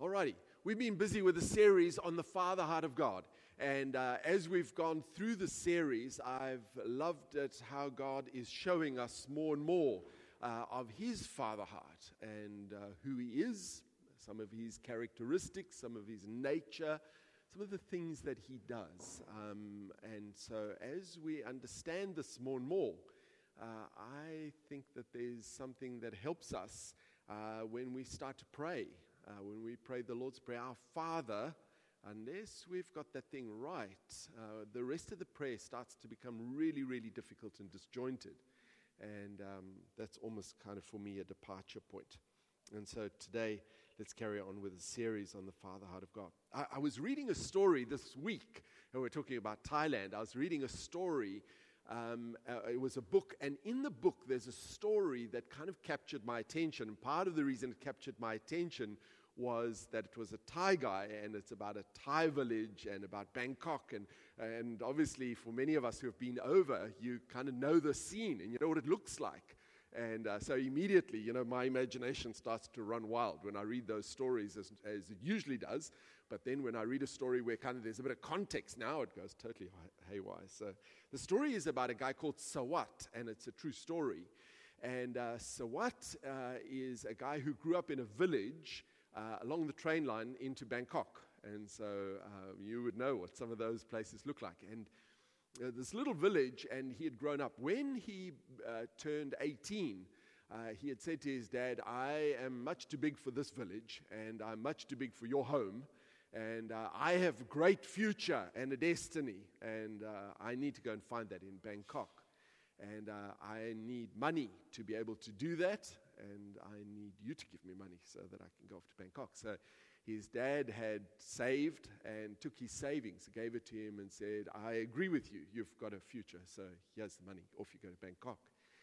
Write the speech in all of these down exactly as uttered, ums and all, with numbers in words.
Alrighty, we've been busy with a series on the Father heart of God. And uh, as we've gone through the series, I've loved it how God is showing us more and more uh, of His Father heart and uh, who He is, some of His characteristics, some of His nature, some of the things that He does. Um, and so as we understand this more and more, uh, I think that there's something that helps us uh, when we start to pray. Uh, when we pray the Lord's Prayer, our Father, unless we've got that thing right, uh, the rest of the prayer starts to become really, really difficult and disjointed. And um, that's almost kind of, for me, a departure point. And so today, let's carry on with a series on the Father heart of God. I, I was reading a story this week, and we're talking about Thailand. I was reading a story. Um, uh, it was a book, and in the book, there's a story that kind of captured my attention. And part of the reason it captured my attention was that it was a Thai guy, and it's about a Thai village and about Bangkok. And, and obviously, for many of us who have been over, you kind of know the scene, and you know what it looks like. And uh, so immediately, you know, my imagination starts to run wild when I read those stories, as, as it usually does. But then when I read a story where kind of there's a bit of context, now it goes totally haywire. So the story is about a guy called Sawat, and it's a true story. And uh, Sawat uh, is a guy who grew up in a village uh, along the train line into Bangkok. And so uh, you would know what some of those places look like. And Uh, this little village, and he had grown up. When he uh, turned eighteen, uh, he had said to his dad, I am much too big for this village, and I'm much too big for your home, and uh, I have a great future and a destiny, and uh, I need to go and find that in Bangkok. And uh, I need money to be able to do that, and I need you to give me money so that I can go off to Bangkok. So his dad had saved and took his savings, gave it to him and said, I agree with you, you've got a future, so here's the money, off you go to Bangkok.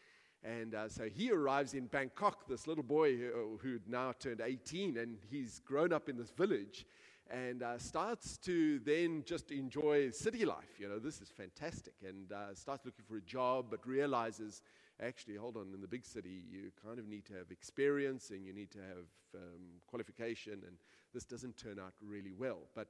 And uh, so he arrives in Bangkok, this little boy who, who'd now turned eighteen, and he's grown up in this village, and uh, starts to then just enjoy city life. You know, this is fantastic, and uh, starts looking for a job, but realizes, actually, hold on, in the big city, you kind of need to have experience, and you need to have um, qualification, and this doesn't turn out really well. But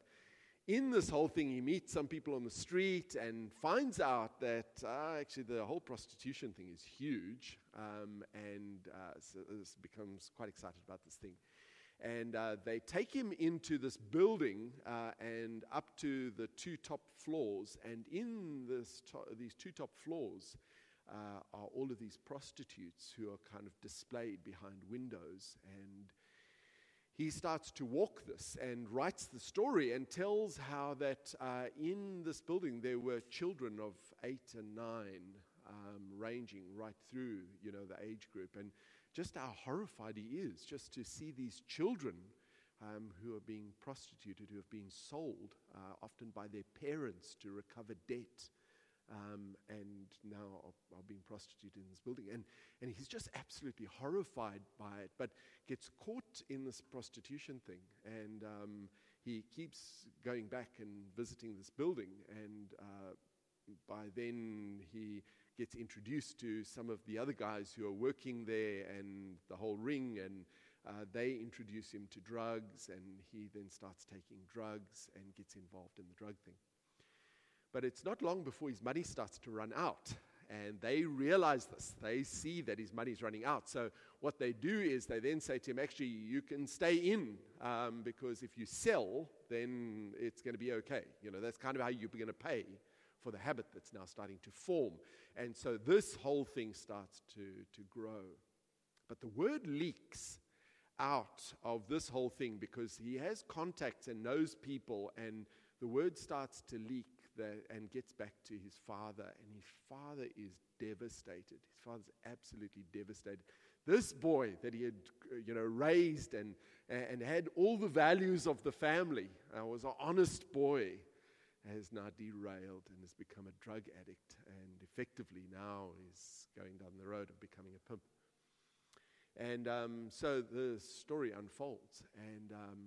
in this whole thing, he meets some people on the street and finds out that uh, actually the whole prostitution thing is huge, um, and uh, so this becomes quite excited about this thing. And uh, they take him into this building uh, and up to the two top floors, and in this to- these two top floors uh, are all of these prostitutes who are kind of displayed behind windows. And he starts to walk this and writes the story and tells how that uh, in this building there were children of eight and nine, um, ranging right through, you know, the age group, and just how horrified he is just to see these children um, who are being prostituted, who have been sold, uh, often by their parents to recover debt. Um, and now are, are being prostituted in this building. And, and he's just absolutely horrified by it, but gets caught in this prostitution thing. And um, he keeps going back and visiting this building. And uh, by then he gets introduced to some of the other guys who are working there and the whole ring. And uh, they introduce him to drugs. And he then starts taking drugs and gets involved in the drug thing. But it's not long before his money starts to run out, and they realize this. They see that his money's running out. So what they do is they then say to him, actually, you can stay in, um, because if you sell, then it's going to be okay. You know, that's kind of how you're going to pay for the habit that's now starting to form. And so this whole thing starts to, to grow. But the word leaks out of this whole thing because he has contacts and knows people, and the word starts to leak that, and gets back to his father, and his father is devastated. His father's absolutely devastated. This boy that he had, you know, raised and and had all the values of the family, uh, was an honest boy, has now derailed and has become a drug addict, and effectively now is going down the road of becoming a pimp. And um, so the story unfolds, and um,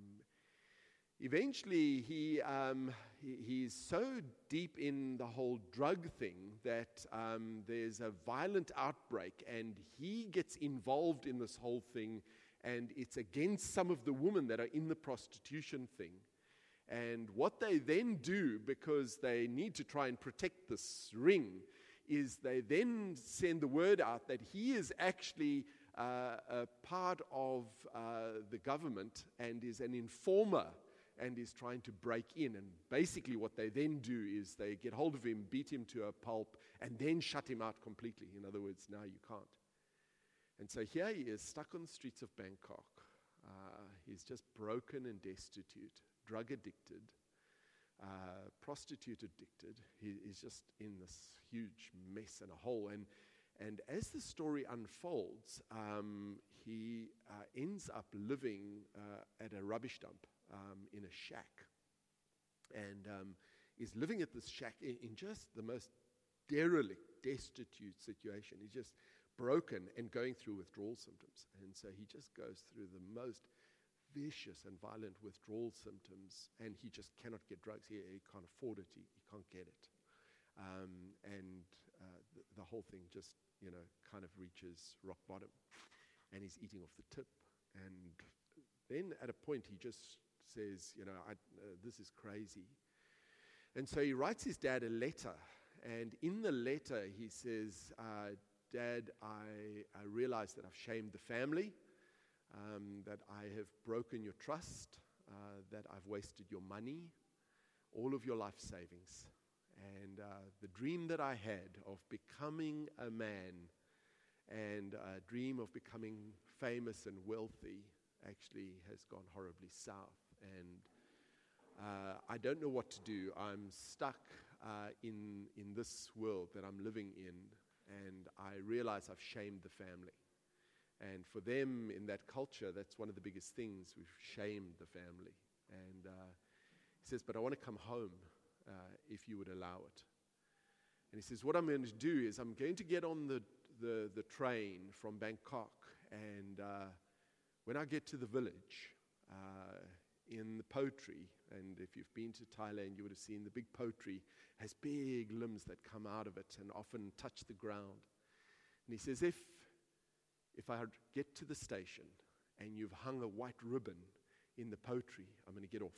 eventually, he, um, he he's so deep in the whole drug thing that um, there's a violent outbreak, and he gets involved in this whole thing and it's against some of the women that are in the prostitution thing. And what they then do, because they need to try and protect this ring, is they then send the word out that he is actually uh, a part of uh, the government and is an informer and is trying to break in. And basically what they then do is they get hold of him, beat him to a pulp, and then shut him out completely. In other words, now you can't. And so here he is, stuck on the streets of Bangkok. Uh, he's just broken and destitute, drug addicted, uh, prostitute addicted. He is just in this huge mess and a hole. And and as the story unfolds, um, he uh, ends up living uh, at a rubbish dump um, in a shack, and um, is living at this shack in, in just the most derelict, destitute situation. He's just broken and going through withdrawal symptoms, and so he just goes through the most vicious and violent withdrawal symptoms, and he just cannot get drugs. He, he can't afford it. He, he can't get it. Um, and uh, the, the whole thing just, you know, kind of reaches rock bottom. And he's eating off the tip. And then at a point he just says, you know, I, uh, this is crazy. And so he writes his dad a letter. And in the letter he says, uh, Dad, I, I realize that I've shamed the family. Um, that I have broken your trust, uh, that I've wasted your money, all of your life savings. And uh, the dream that I had of becoming a man and a dream of becoming famous and wealthy actually has gone horribly south. And uh, I don't know what to do. I'm stuck uh, in, in this world that I'm living in, and I realize I've shamed the family. And for them, in that culture, that's one of the biggest things. We've shamed the family. And uh, he says, but I want to come home uh, if you would allow it. And he says, what I'm going to do is I'm going to get on the, the, the train from Bangkok. And uh, when I get to the village, uh, in the pottery, and if you've been to Thailand, you would have seen the big pottery has big limbs that come out of it and often touch the ground. And he says, if If I get to the station and you've hung a white ribbon in the pottery, I'm going to get off.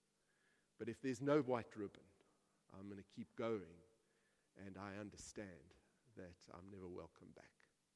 But if there's no white ribbon, I'm going to keep going, and I understand that I'm never welcome back.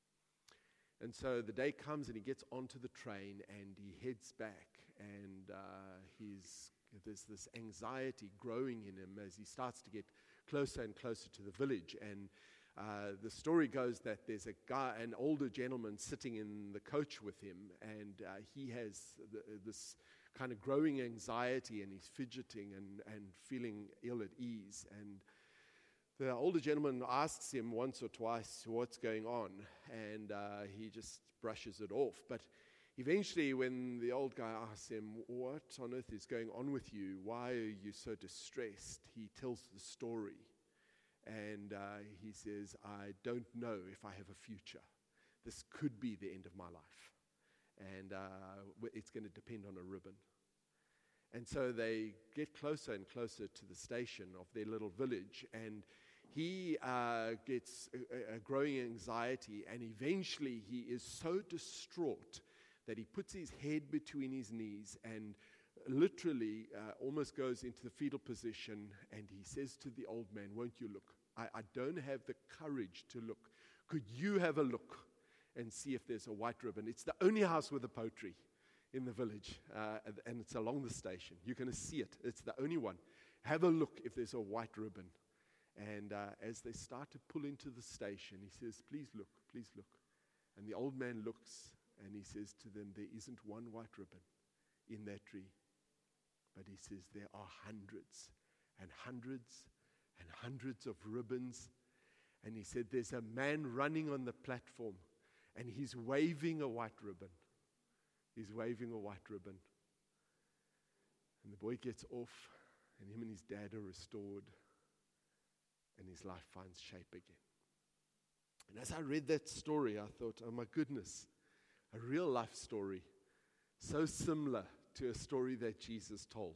And so the day comes and he gets onto the train and he heads back, and uh, he's, there's this anxiety growing in him as he starts to get closer and closer to the village. And Uh, the story goes that there's a guy, an older gentleman, sitting in the coach with him, and uh, he has the, this kind of growing anxiety, and he's fidgeting and, and feeling ill at ease. And the older gentleman asks him once or twice what's going on, and uh, he just brushes it off. But eventually, when the old guy asks him, what on earth is going on with you? Why are you so distressed? He tells the story. And uh, he says, I don't know if I have a future. This could be the end of my life. And uh, it's going to depend on a ribbon. And so they get closer and closer to the station of their little village. And he uh, gets a, a growing anxiety. And eventually he is so distraught that he puts his head between his knees and literally uh, almost goes into the fetal position, and he says to the old man, won't you look? I, I don't have the courage to look. Could you have a look and see if there's a white ribbon? It's the only house with a pottery in the village, uh, and, and it's along the station. You're going to see it. It's the only one. Have a look if there's a white ribbon. And uh, as they start to pull into the station, he says, please look, please look. And the old man looks, and he says to them, there isn't one white ribbon in that tree. But he says there are hundreds and hundreds and hundreds of ribbons. And he said there's a man running on the platform, and he's waving a white ribbon. He's waving a white ribbon. And the boy gets off, and him and his dad are restored, and his life finds shape again. And as I read that story, I thought, oh my goodness, a real life story, so similar to a story that Jesus told,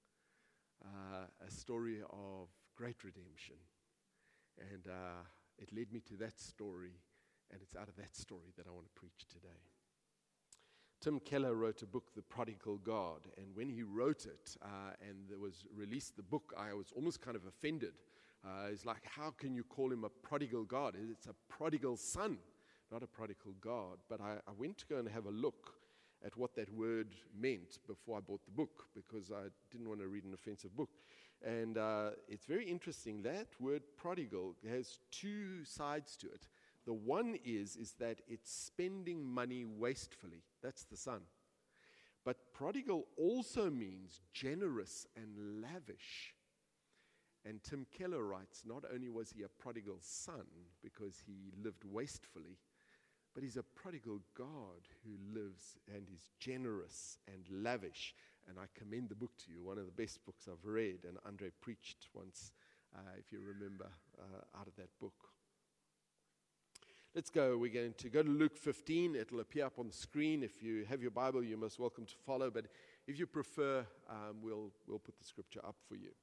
uh, a story of great redemption. And uh, it led me to that story, and it's out of that story that I want to preach today. Tim Keller wrote a book, The Prodigal God, and when he wrote it uh, and there was released the book, I was almost kind of offended. Uh, it's like, how can you call him a prodigal God? It's a prodigal son, not a prodigal God. But I, I went to go and have a look at what that word meant before I bought the book, because I didn't want to read an offensive book. And uh, it's very interesting. That word prodigal has two sides to it. The one is, is that it's spending money wastefully. That's the son. But prodigal also means generous and lavish. And Tim Keller writes, not only was he a prodigal son because he lived wastefully, but he's a prodigal God who lives and is generous and lavish. And I commend the book to you, one of the best books I've read. And Andre preached once, uh, if you remember, uh, out of that book. Let's go. We're going to go to Luke fifteen. It'll appear up on the screen. If you have your Bible, you're most welcome to follow. But if you prefer, um, we'll, we'll put the scripture up for you.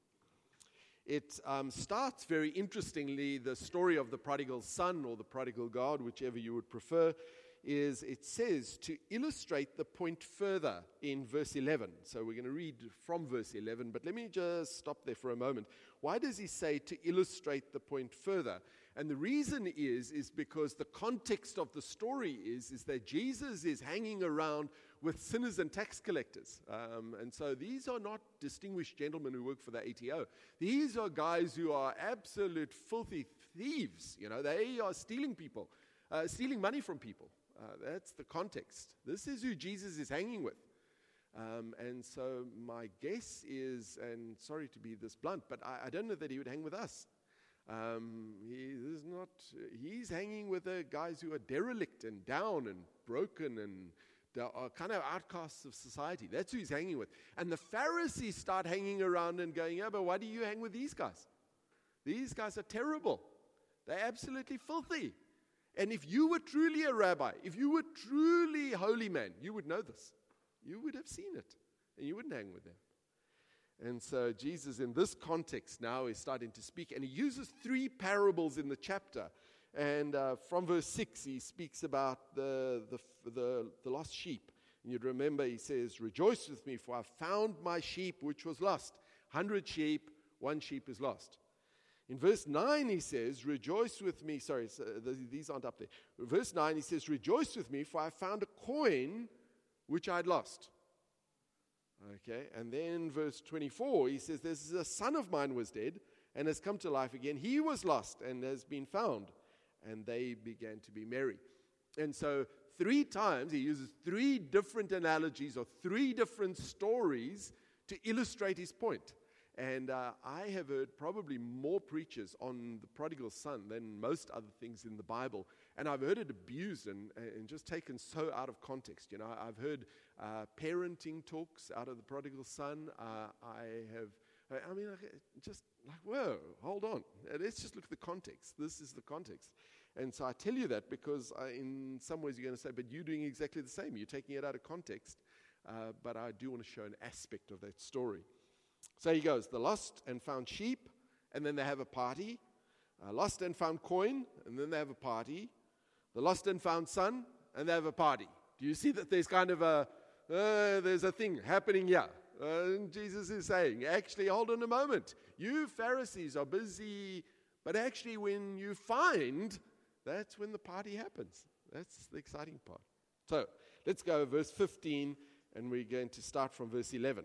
It um, starts very interestingly. The story of the prodigal son or the prodigal God, whichever you would prefer, is it says to illustrate the point further in verse eleven. So we're going to read from verse eleven, but let me just stop there for a moment. Why does he say to illustrate the point further? And the reason is, is because the context of the story is, is that Jesus is hanging around with sinners and tax collectors. Um, and so these are not distinguished gentlemen who work for the A T O. These are guys who are absolute filthy thieves. You know, they are stealing people, uh, stealing money from people. Uh, that's the context. This is who Jesus is hanging with. Um, and so my guess is, and sorry to be this blunt, but I, I don't know that he would hang with us. Um, he is not. He's hanging with the guys who are derelict and down and broken and are kind of outcasts of society. That's who he's hanging with. And the Pharisees start hanging around and going, yeah, but why do you hang with these guys? These guys are terrible. They're absolutely filthy. And if you were truly a rabbi, if you were truly a holy man, you would know this. You would have seen it, and you wouldn't hang with them. And so Jesus, in this context now, is starting to speak, and he uses three parables in the chapter. And uh, from verse six, he speaks about the, the, the, the lost sheep. And you'd remember, he says, rejoice with me, for I found my sheep which was lost. Hundred sheep, one sheep is lost. In verse nine, he says, rejoice with me. Sorry, so these aren't up there. Verse nine, he says, rejoice with me, for I found a coin which I'd lost. Okay, and then verse twenty-four, he says, this is a son of mine was dead and has come to life again. He was lost and has been found. And they began to be merry. And so three times he uses three different analogies or three different stories to illustrate his point. And uh, I have heard probably more preachers on the prodigal son than most other things in the Bible. And I've heard it abused and, and just taken so out of context. You know, I've heard uh, parenting talks out of the prodigal son. Uh, I have, I mean, just like, whoa, hold on. Let's just look at the context. This is the context. And so I tell you that because I, in some ways you're going to say, but you're doing exactly the same. You're taking it out of context. Uh, but I do want to show an aspect of that story. So he goes, the lost and found sheep, and then they have a party. Uh, lost and found coin, and then they have a party. The lost and found son, and they have a party. Do you see that there's kind of a, uh, there's a thing happening here? Uh, and Jesus is saying, actually, hold on a moment. You Pharisees are busy, but actually when you find, that's when the party happens. That's the exciting part. So let's go verse fifteen, and we're going to start from verse eleven.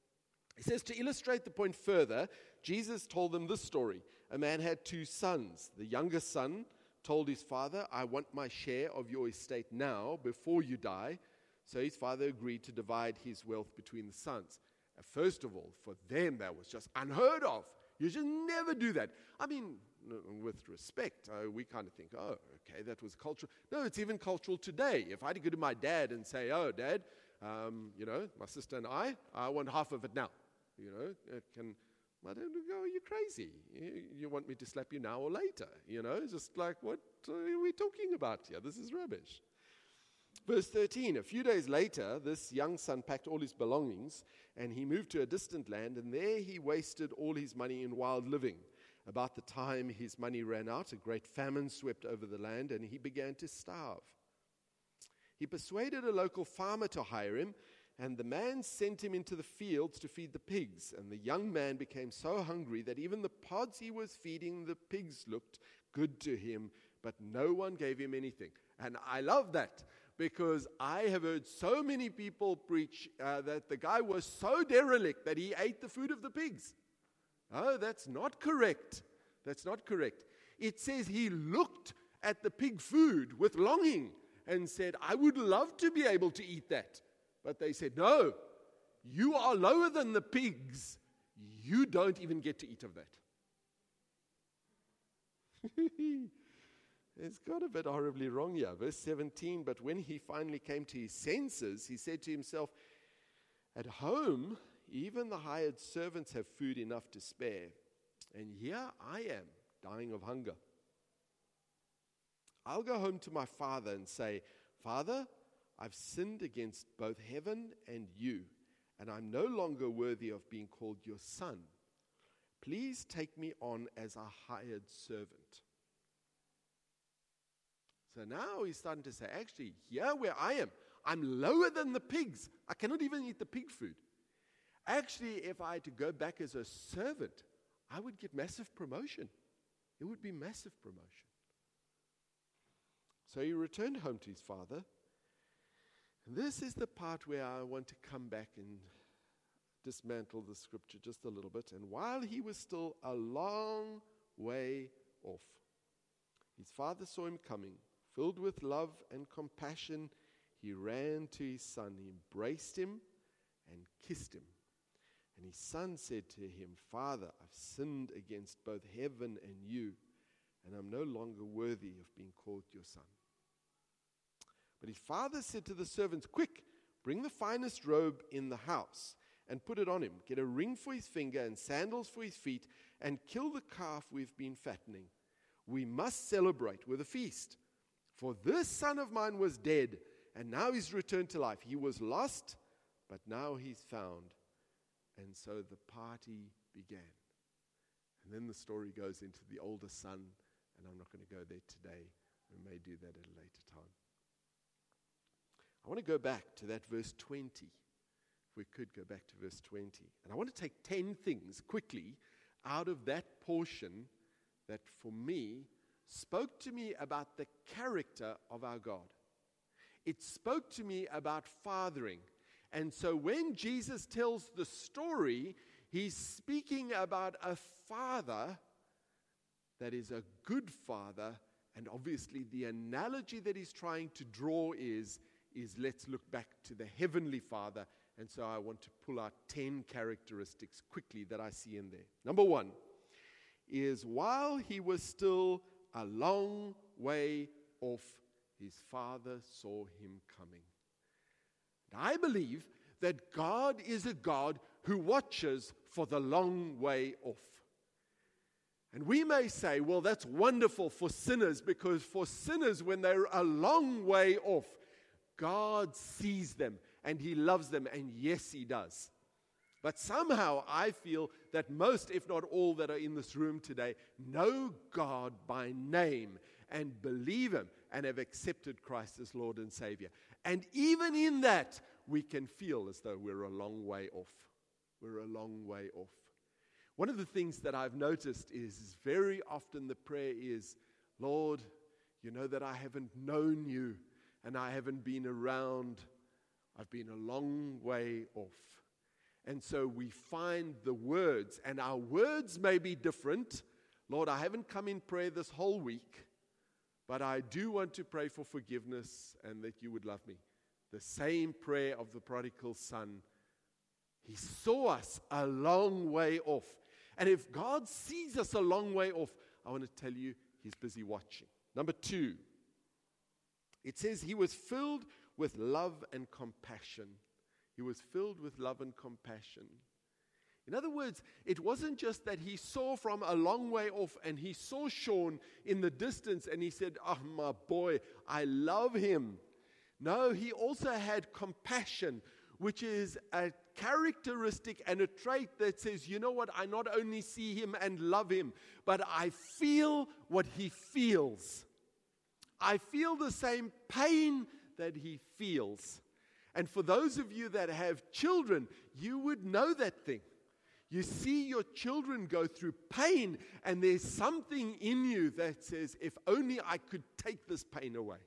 He says, to illustrate the point further, Jesus told them this story. A man had two sons. The younger son told his father, I want my share of your estate now before you die. So his father agreed to divide his wealth between the sons. And first of all, for them, that was just unheard of. You should never do that. I mean, with respect, uh, we kind of think, oh, okay, that was cultural. No, it's even cultural today. If I had to go to my dad and say, oh, Dad, um, you know, my sister and I, I want half of it now. You know, it can, I don't go, are you crazy? You, you want me to slap you now or later? You know, just like, what are we talking about here? This is rubbish. Verse thirteen, a few days later, this young son packed all his belongings and he moved to a distant land, and there he wasted all his money in wild living. About the time his money ran out, a great famine swept over the land and he began to starve. He persuaded a local farmer to hire him, and the man sent him into the fields to feed the pigs. And the young man became so hungry that even the pods he was feeding the pigs looked good to him, but no one gave him anything. And I love that, because I have heard so many people preach uh, that the guy was so derelict that he ate the food of the pigs. Oh, that's not correct. That's not correct. It says he looked at the pig food with longing and said, I would love to be able to eat that. But they said, no, you are lower than the pigs. You don't even get to eat of that. It's got a bit horribly wrong here. Verse seventeen, but when he finally came to his senses, he said to himself, at home, even the hired servants have food enough to spare. And here I am, dying of hunger. I'll go home to my father and say, Father, I've sinned against both heaven and you, and I'm no longer worthy of being called your son. Please take me on as a hired servant. So now he's starting to say, actually, here where I am, I'm lower than the pigs. I cannot even eat the pig food. Actually, if I had to go back as a servant, I would get massive promotion. It would be massive promotion. So he returned home to his father. And this is the part where I want to come back and dismantle the scripture just a little bit. And while he was still a long way off, his father saw him coming. Filled with love and compassion, he ran to his son. He embraced him and kissed him. And his son said to him, Father, I've sinned against both heaven and you, and I'm no longer worthy of being called your son. But his father said to the servants, quick, bring the finest robe in the house and put it on him. Get a ring for his finger and sandals for his feet, and kill the calf we've been fattening. We must celebrate with a feast. For this son of mine was dead, and now he's returned to life. He was lost, but now he's found. And so the party began. And then the story goes into the older son, and I'm not going to go there today. We may do that at a later time. I want to go back to that verse twenty. If we could go back to verse twenty. And I want to take ten things quickly out of that portion that for me spoke to me about the character of our God. It spoke to me about fathering. And so when Jesus tells the story, he's speaking about a father that is a good father. And obviously the analogy that he's trying to draw is, is let's look back to the heavenly Father. And so I want to pull out ten characteristics quickly that I see in there. Number one is while he was still a long way off, his father saw him coming. And I believe that God is a God who watches for the long way off. And we may say, well, that's wonderful for sinners, because for sinners, when they're a long way off, God sees them and he loves them, and yes, he does. But somehow I feel that most, if not all, that are in this room today know God by name and believe him and have accepted Christ as Lord and Savior. And even in that, we can feel as though we're a long way off. We're a long way off. One of the things that I've noticed is very often the prayer is, Lord, you know that I haven't known you and I haven't been around. I've been a long way off. And so we find the words, and our words may be different. Lord, I haven't come in prayer this whole week, but I do want to pray for forgiveness and that you would love me. The same prayer of the prodigal son. He saw us a long way off. And if God sees us a long way off, I want to tell you, he's busy watching. Number two, it says he was filled with love and compassion. He was filled with love and compassion. In other words, it wasn't just that he saw from a long way off and he saw Sean in the distance and he said, oh, my boy, I love him. No, he also had compassion, which is a characteristic and a trait that says, you know what, I not only see him and love him, but I feel what he feels. I feel the same pain that he feels. And for those of you that have children, you would know that thing. You see your children go through pain, and there's something in you that says, if only I could take this pain away.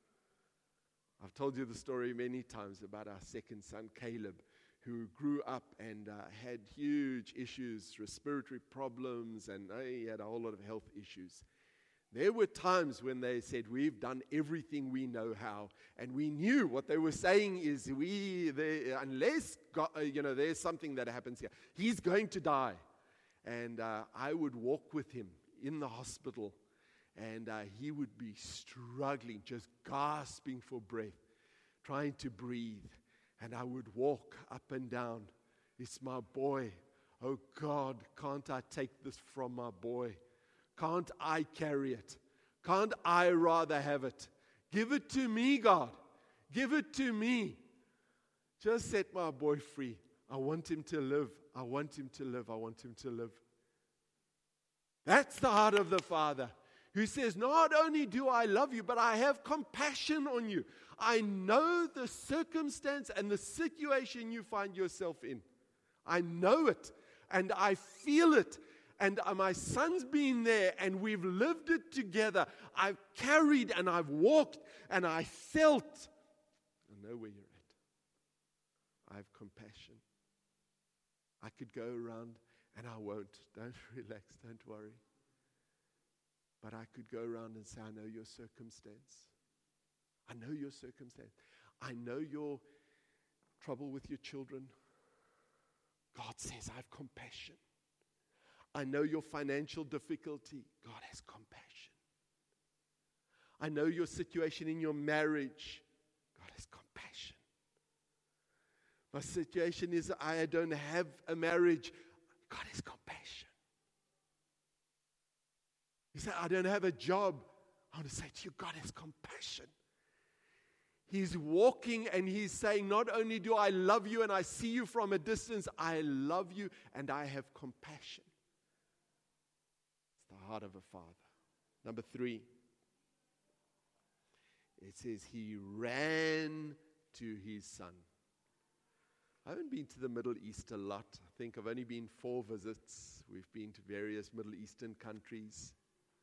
I've told you the story many times about our second son, Caleb, who grew up and uh, had huge issues, respiratory problems, and uh, he had a whole lot of health issues. There were times when they said, we've done everything we know how, and we knew what they were saying is, we, they, unless God, uh, you know, there's something that happens here, he's going to die. And uh, I would walk with him in the hospital, and uh, he would be struggling, just gasping for breath, trying to breathe. And I would walk up and down. It's my boy. Oh God, can't I take this from my boy? Can't I carry it? Can't I rather have it? Give it to me, God. Give it to me. Just set my boy free. I want him to live. I want him to live. I want him to live. That's the heart of the Father, who says, not only do I love you, but I have compassion on you. I know the circumstance and the situation you find yourself in. I know it, and I feel it. And my son's been there, and we've lived it together. I've carried, and I've walked, and I felt. I know where you're at. I have compassion. I could go around, and I won't. Don't relax, don't worry. But I could go around and say, I know your circumstance. I know your circumstance. I know your trouble with your children. God says, I have compassion. I know your financial difficulty. God has compassion. I know your situation in your marriage. God has compassion. My situation is I don't have a marriage. God has compassion. You say, I don't have a job. I want to say to you, God has compassion. He's walking and he's saying, not only do I love you and I see you from a distance, I love you and I have compassion. It's the heart of a father. Number three, it says he ran to his son. I haven't been to the Middle East a lot. I think I've only been four visits. We've been to various Middle Eastern countries.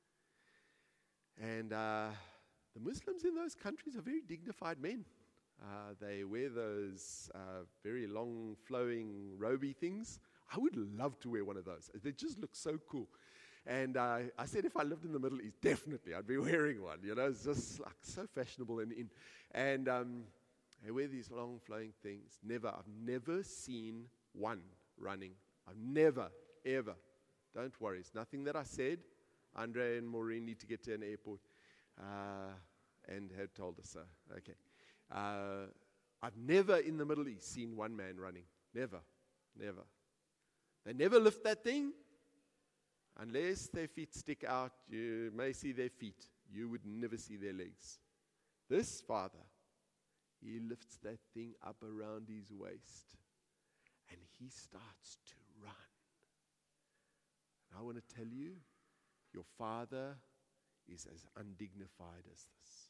And uh, the Muslims in those countries are very dignified men. Uh, they wear those uh, very long, flowing, roby things. I would love to wear one of those. They just look so cool. And uh, I said if I lived in the Middle East, definitely I'd be wearing one. You know, it's just like so fashionable and in. And um, they wear these long, flowing things. Never, I've never seen one running. I've never, ever. Don't worry, it's nothing that I said. Andre and Maureen need to get to an airport uh, and had told us so. Okay. Uh, I've never in the Middle East seen one man running. Never. Never. They never lift that thing. Unless their feet stick out, you may see their feet. You would never see their legs. This father, he lifts that thing up around his waist and he starts to run. And I want to tell you, your father is as undignified as this.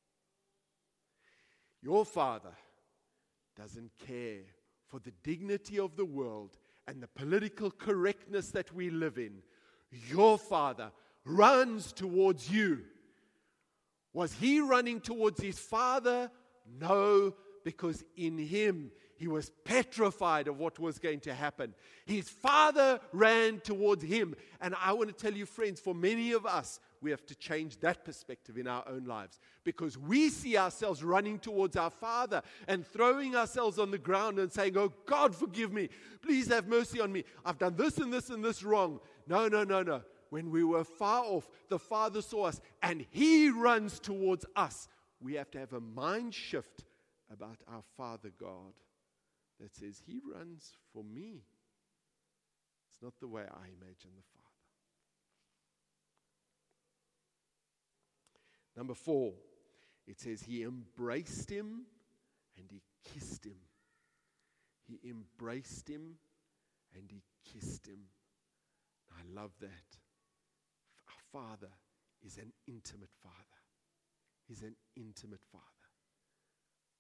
Your father doesn't care for the dignity of the world and the political correctness that we live in. Your father runs towards you. Was he running towards his father? No, because in him he was petrified of what was going to happen. His father ran towards him. And I want to tell you, friends, for many of us, we have to change that perspective in our own lives. Because we see ourselves running towards our Father and throwing ourselves on the ground and saying, oh, God, forgive me. Please have mercy on me. I've done this and this and this wrong. No, no, no, no. When we were far off, the Father saw us and He runs towards us. We have to have a mind shift about our Father God that says He runs for me. It's not the way I imagine the Father. Number four, it says He embraced him and He kissed him. He embraced him and He kissed him. I love that. Our Father is an intimate Father. He's an intimate Father.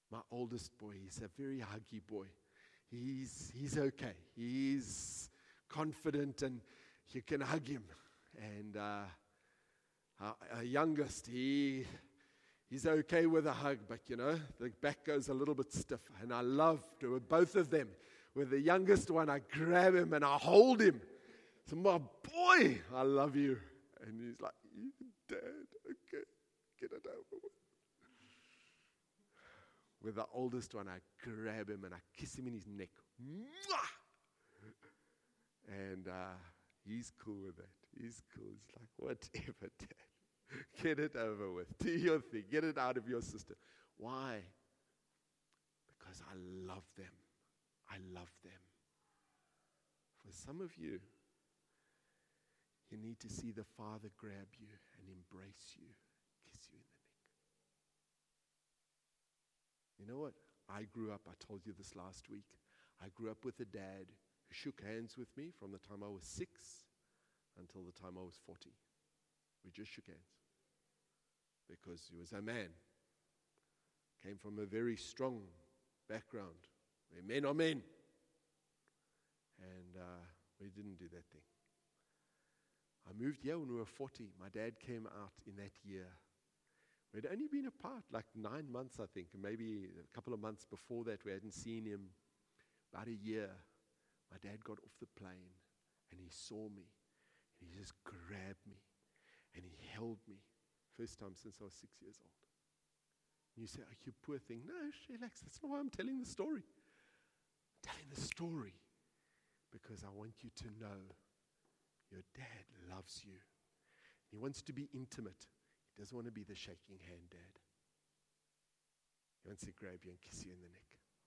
My oldest boy, he's a very huggy boy. He's, he's okay. He's confident and you can hug him. And uh, our, our youngest, he he's okay with a hug, but you know, the back goes a little bit stiff. And I love to, with both of them. With the youngest one, I grab him and I hold him. So my boy, I love you. And he's like, Dad, okay, get it over with. With the oldest one, I grab him and I kiss him in his neck. Mwah! And uh, he's cool with that. He's cool. He's like, whatever, Dad. Get it over with. Do your thing. Get it out of your system. Why? Because I love them. I love them. For some of you, you need to see the Father grab you and embrace you, kiss you in the neck. You know what? I grew up, I told you this last week, I grew up with a dad who shook hands with me from the time I was six until the time I was forty. We just shook hands because he was a man. Came from a very strong background where men are men. And uh, we didn't do that thing. I moved here when we were forty. My dad came out in that year. We'd only been apart like nine months, I think, and maybe a couple of months before that we hadn't seen him. About a year, my dad got off the plane and he saw me and he just grabbed me and he held me. First time since I was six years old. And you say, oh, you poor thing. No, relax. That's not why I'm telling the story. I'm telling the story because I want you to know your dad loves you. He wants to be intimate. He doesn't want to be the shaking hand dad. He wants to grab you and kiss you in the neck.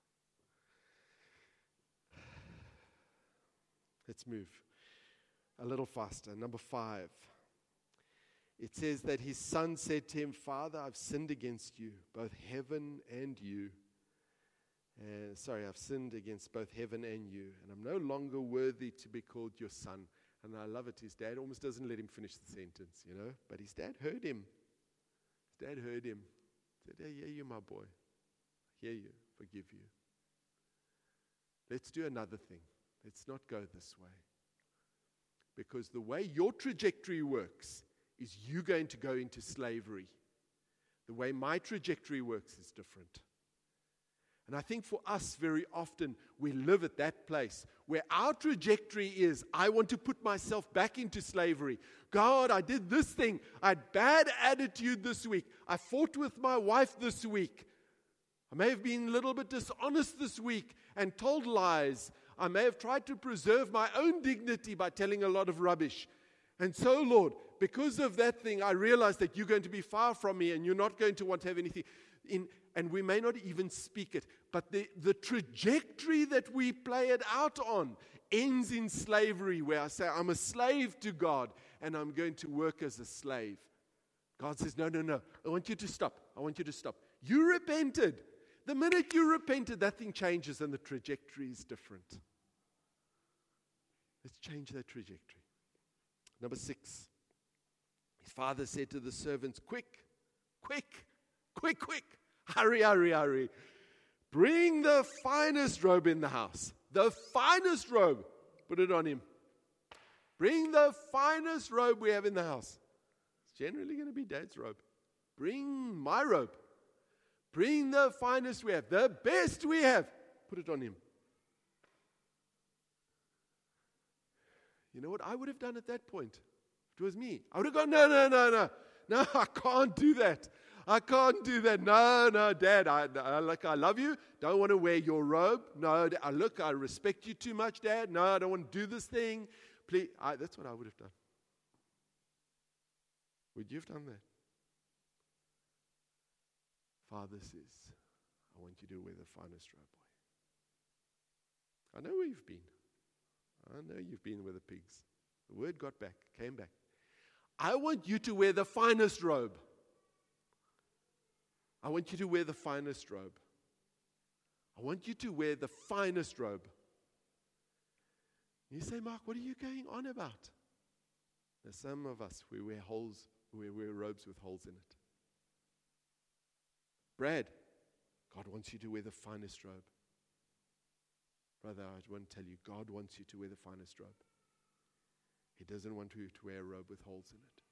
Let's move a little faster. Number five. It says that his son said to him, Father, I've sinned against you, both heaven and you. Uh, sorry, I've sinned against both heaven and you, and I'm no longer worthy to be called your son. And I love it. His dad almost doesn't let him finish the sentence, you know. But his dad heard him. His dad heard him. He said, I hear you, my boy. I hear you. Forgive you. Let's do another thing. Let's not go this way. Because the way your trajectory works is you going to go into slavery. The way my trajectory works is different. And I think for us, very often, we live at that place where our trajectory is, I want to put myself back into slavery. God, I did this thing. I had bad attitude this week. I fought with my wife this week. I may have been a little bit dishonest this week and told lies. I may have tried to preserve my own dignity by telling a lot of rubbish. And so, Lord, because of that thing, I realize that you're going to be far from me and you're not going to want to have anything in. And we may not even speak it, but the, the trajectory that we play it out on ends in slavery, where I say, I'm a slave to God, and I'm going to work as a slave. God says, no, no, no, I want you to stop. I want you to stop. You repented. The minute you repented, that thing changes, and the trajectory is different. Let's change that trajectory. Number six. His father said to the servants, quick, quick, quick, quick. Hurry, hurry, hurry. Bring the finest robe in the house. The finest robe. Put it on him. Bring the finest robe we have in the house. It's generally going to be Dad's robe. Bring my robe. Bring the finest we have. The best we have. Put it on him. You know what I would have done at that point? If it was me, I would have gone, no, no, no, no. No, I can't do that. I can't do that. No, no, Dad, I, I, like, I love you. Don't want to wear your robe. No, I, look, I respect you too much, Dad. No, I don't want to do this thing. Please, I, that's what I would have done. Would you have done that? Father says, I want you to wear the finest robe, boy. I know where you've been. I know you've been with the pigs. The word got back, came back. I want you to wear the finest robe. I want you to wear the finest robe. I want you to wear the finest robe. You say, Mark, what are you going on about? Now, some of us, we wear holes, we wear robes with holes in it. Brad, God wants you to wear the finest robe. Brother, I want to tell you, God wants you to wear the finest robe. He doesn't want you to wear a robe with holes in it.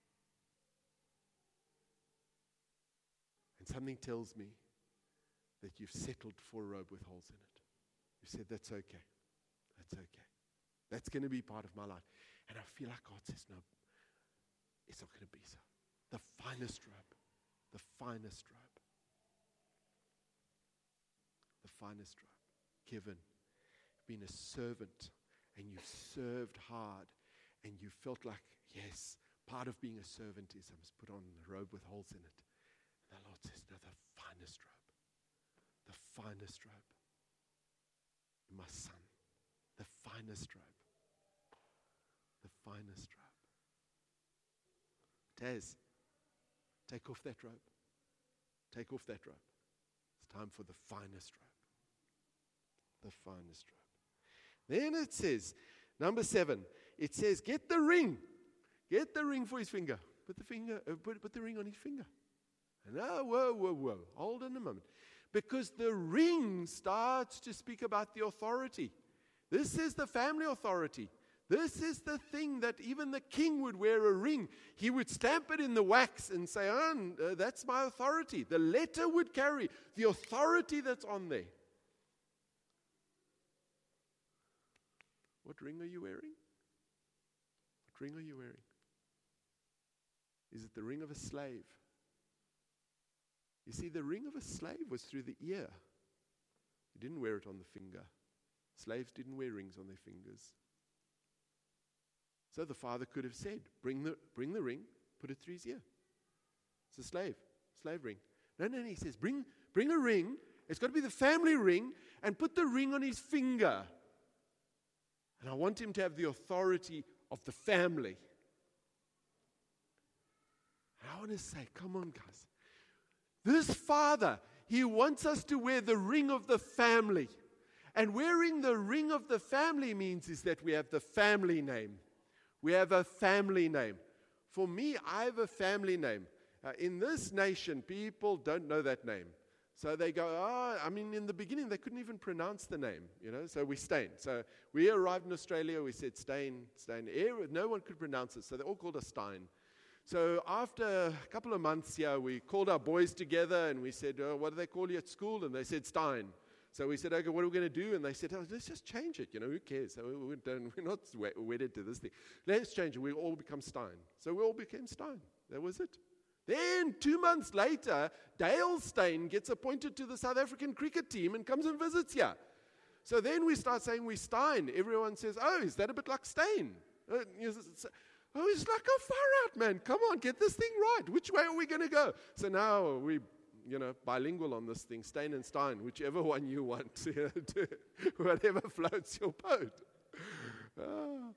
And something tells me that you've settled for a robe with holes in it. You said, that's okay. That's okay. That's going to be part of my life. And I feel like God says, no, it's not going to be so. The finest robe. The finest robe. The finest robe. Given. Been a servant. And you've served hard. And you felt like, yes, part of being a servant is I must put on a robe with holes in it. And the Lord says, no, the finest robe. The finest robe. My son. The finest robe. The finest robe. Taz, take off that robe. Take off that robe. It's time for the finest robe. The finest robe. Then it says, number seven, it says, get the ring. Get the ring for his finger. Put the finger, uh, put, put the ring on his finger. And oh, whoa, whoa, whoa. Hold on a moment. Because the ring starts to speak about the authority. This is the family authority. This is the thing that even the king would wear a ring. He would stamp it in the wax and say, oh, uh, that's my authority. The letter would carry the authority that's on there. What ring are you wearing? What ring are you wearing? Is it the ring of a slave? You see, the ring of a slave was through the ear. You didn't wear it on the finger. Slaves didn't wear rings on their fingers. So the father could have said, bring the, bring the ring, put it through his ear. It's a slave, slave ring. No, no, no, he says, bring, bring a ring. It's got to be the family ring, and put the ring on his finger. And I want him to have the authority of the family. And I want to say, come on, guys. This father, he wants us to wear the ring of the family. And wearing the ring of the family means is that we have the family name. We have a family name. For me, I have a family name. Uh, in this nation, people don't know that name. So they go, oh, I mean, in the beginning, they couldn't even pronounce the name, you know, so we Steyn. So we arrived in Australia, we said Steyn, Steyn. No one could pronounce it, so they all called us Steyn. So after a couple of months here, we called our boys together and we said, oh, what do they call you at school? And they said Steyn. So we said, okay, what are we going to do? And they said, oh, let's just change it. You know, who cares? So we don't, we're not wedded to this thing. Let's change it. We all become Steyn. So we all became Steyn. That was it. Then two months later, Dale Steyn gets appointed to the South African cricket team and comes and visits here. So then we start saying we're Steyn. Everyone says, oh, is that a bit like Steyn? Uh, oh, it's like a far out, man. Come on, get this thing right. Which way are we going to go? So now we you know, bilingual on this thing, Steyn and Steyn, whichever one you want, you know, to, whatever floats your boat. Ah.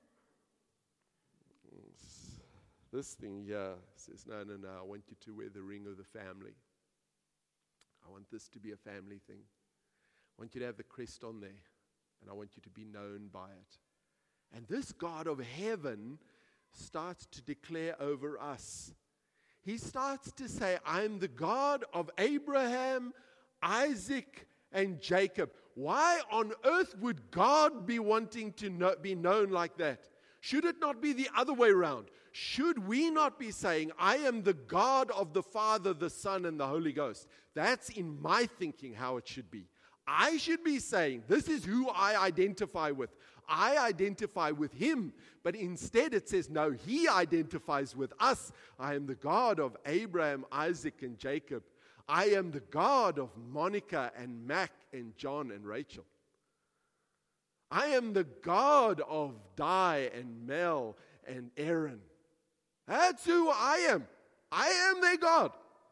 This thing here says, no, no, no, I want you to wear the ring of the family. I want this to be a family thing. I want you to have the crest on there, and I want you to be known by it. And this God of heaven starts to declare over us. He starts to say, I'm the God of Abraham, Isaac, and Jacob. Why on earth would God be wanting to know, be known like that? Should it not be the other way around? Should we not be saying, I am the God of the Father, the Son, and the Holy Ghost? That's in my thinking how it should be. I should be saying, this is who I identify with. I identify with him. But instead it says, no, he identifies with us. I am the God of Abraham, Isaac, and Jacob. I am the God of Monica and Mac and John and Rachel. I am the God of Di and Mel and Aaron. That's who I am. I am their God.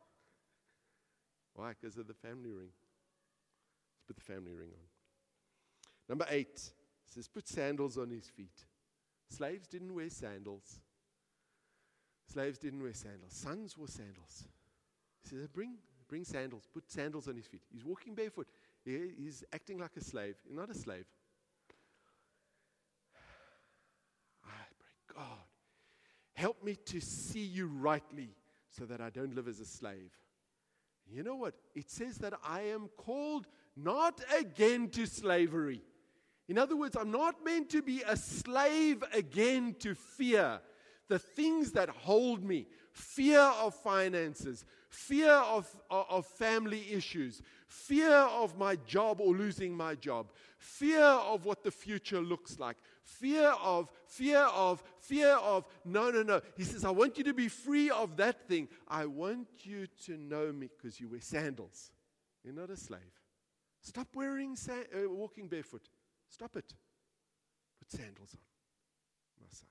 Why? Because of the family ring. Let's put the family ring on. Number eight says, put sandals on his feet. Slaves didn't wear sandals. Slaves didn't wear sandals. Sons wore sandals. He says, bring, bring sandals. Put sandals on his feet. He's walking barefoot. He, he's acting like a slave. He's not a slave. I pray, God, help me to see you rightly so that I don't live as a slave. You know what? It says that I am called not again to slavery. In other words, I'm not meant to be a slave again to fear. The things that hold me, fear of finances, fear of, of, of family issues, fear of my job or losing my job, fear of what the future looks like, fear of, fear of, fear of, no, no, no. He says, I want you to be free of that thing. I want you to know me because you wear sandals. You're not a slave. Stop wearing, sa- uh, walking barefoot. Stop it. Put sandals on, my son.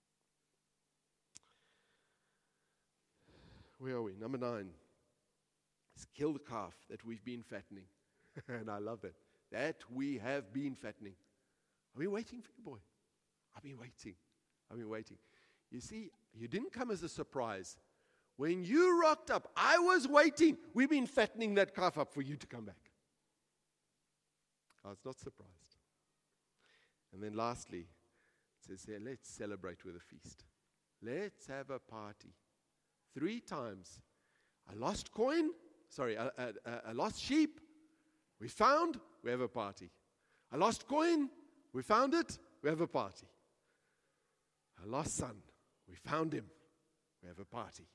Where are we? Number nine. Let's kill the calf that we've been fattening. And I love that. That we have been fattening. I've been waiting for you, boy. I've been waiting. I've been waiting. You see, you didn't come as a surprise. When you rocked up, I was waiting. We've been fattening that calf up for you to come back. I was not surprised. And then lastly, it says here, let's celebrate with a feast. Let's have a party. Three times. A lost coin, sorry, a, a, a lost sheep, we found, we have a party. A lost coin, we found it, we have a party. A lost son, we found him, we have a party.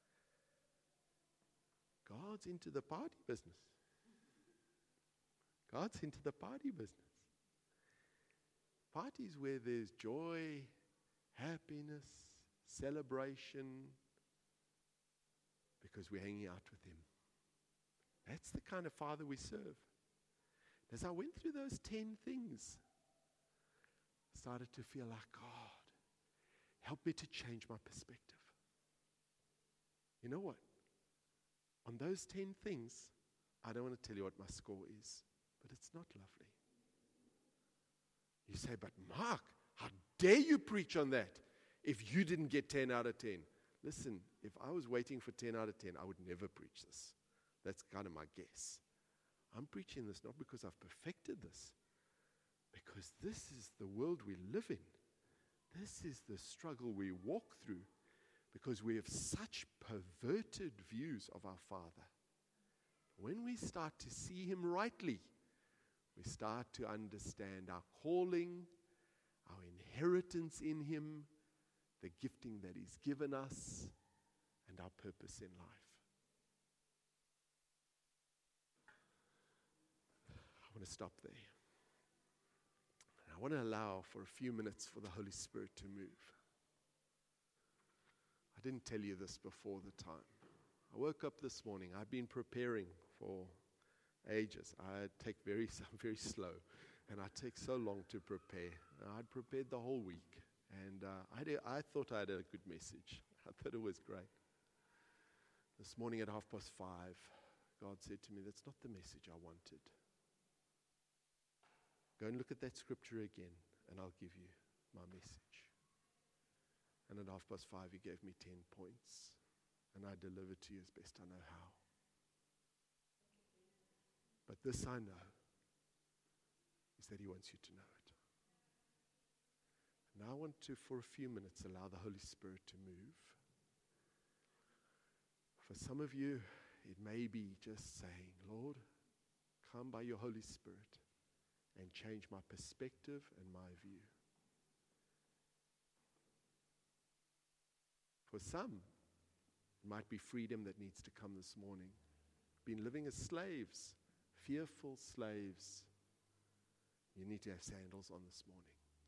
God's into the party business. God's into the party business. Parties where there's joy, happiness, celebration, because we're hanging out with him. That's the kind of Father we serve. As I went through those ten things, I started to feel like, God, help me to change my perspective. You know what? On those ten things, I don't want to tell you what my score is, but it's not lovely. You say, but Mark, how dare you preach on that if you didn't get ten out of ten? Listen, if I was waiting for ten out of ten, I would never preach this. That's kind of my guess. I'm preaching this not because I've perfected this, because this is the world we live in. This is the struggle we walk through, because we have such perverted views of our Father. When we start to see him rightly, we start to understand our calling, our inheritance in him, the gifting that he's given us, and our purpose in life. I want to stop there. And I want to allow for a few minutes for the Holy Spirit to move. I didn't tell you this before the time. I woke up this morning. I've been preparing for ages. I take very, I'm very slow, and I take so long to prepare. I'd prepared the whole week. And uh, I, did, I thought I had a good message. I thought it was great. This morning at half past five, God said to me, that's not the message I wanted. Go and look at that scripture again, and I'll give you my message. And at half past five, he gave me ten points, and I delivered to you as best I know how. But this I know, is that he wants you to know it. Now I want to, for a few minutes, allow the Holy Spirit to move. For some of you, it may be just saying, Lord, come by your Holy Spirit and change my perspective and my view. For some, it might be freedom that needs to come this morning. Been living as slaves, fearful slaves. You need to have sandals on this morning.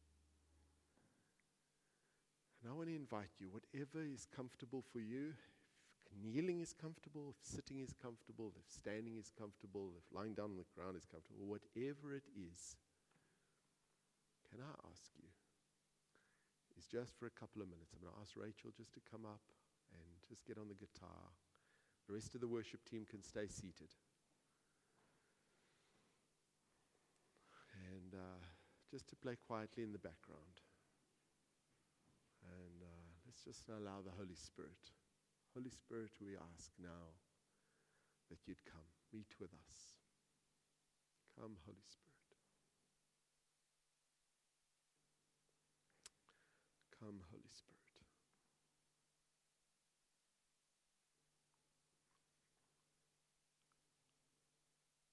And I want to invite you, whatever is comfortable for you, if kneeling is comfortable, if sitting is comfortable, if standing is comfortable, if lying down on the ground is comfortable, whatever it is, can I ask you, is just for a couple of minutes. I'm going to ask Rachel just to come up and just get on the guitar. The rest of the worship team can stay seated. And uh, just to play quietly in the background. And uh, let's just allow the Holy Spirit. Holy Spirit, we ask now that you'd come, meet with us. Come, Holy Spirit. Come, Holy Spirit.